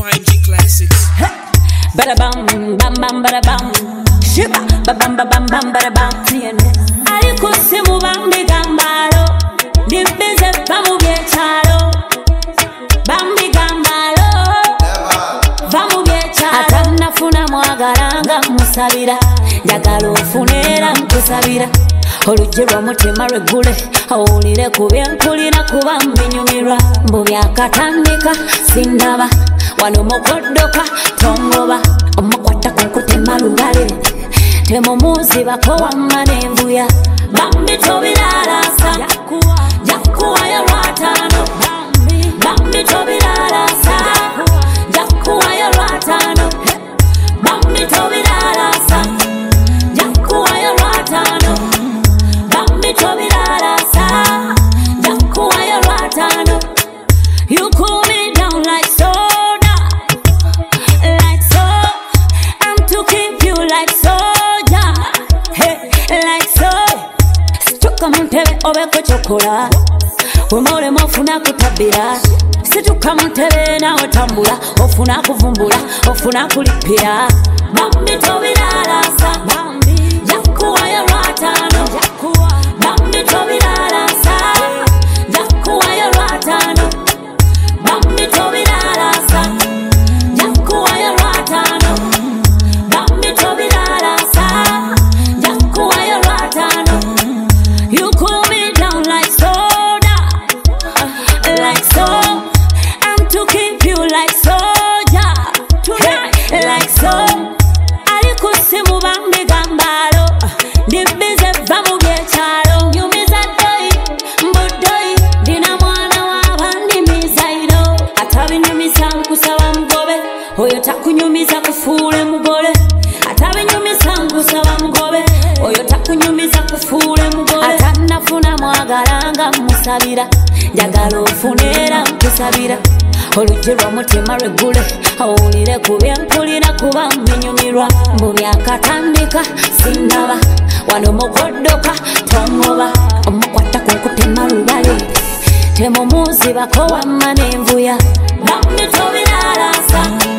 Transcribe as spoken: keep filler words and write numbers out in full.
Y M G Classics. Bada bam, bam bam, bada bam. Shiba, ba bam ba bam bam, bada bam. Aliko simu bambi gambalo, dimbize bamu biechalo. Bambi gambalo, bamu biechalo. Atana funa mwagaranga musabira, njagala ofunera nkusabira. Olujirwa mutima regule, awulire kubye nkulira kuba mbinyumirwa. Mbu byakatandika sindaba, wano mukoddoka tongoba. Omukwata kunkutema lugale, temumuuzibako wamma n'envuya. Bambi tobilalasa, jakuwayo lwataano. Bambi tobilalasa, jakuwayo lwataano. Bambi tobilalasa, jakuwayo lwataano. Bambi tobilalasa, jakuwayo lwataano. You cool me down like soda, like so. I'm to keep you like soja, hey, like so. Situka muntebe obeko chokola, wemole mofuna kutabira. Situka muntebe na otambula, ofuna kuvumbula, ofuna kulipira. Bambi tobilalasa, bambi jakuwayo lwataano. Bambi tobilalasa, jakuwayo lwataano. Bambi tobilalasa, jakuwayo lwataano. Bambi tobilalasa, jakuwayo lwataano. You cool me down like soda, uh, like so. I'm to keep you like soja, tonight, hey, like so. Aliko simu bambi gambalo, dimbize vamu biechalo. Nyumiza doi, mbudoi, dina mwana wabandi mizairo. Atabinyumisa nkusaba mugobe, oyo takunyumiza kufuule mugole. Atabinyumisa nkusaba mugobe, oyo takunyumiza kufuule mugole. Atanafuna mwagalanga musabira, njagala ofunera nkusabira. Olujirwa mutima regule, awulire kubye nkulira kuba mbinyumirwa. Mbu byakatandika sindaba, wano mukoddoka tongoba. Omukwata kunkutema lubale, temumuuzibako wamma n'envuya. Bambi tobilalasa,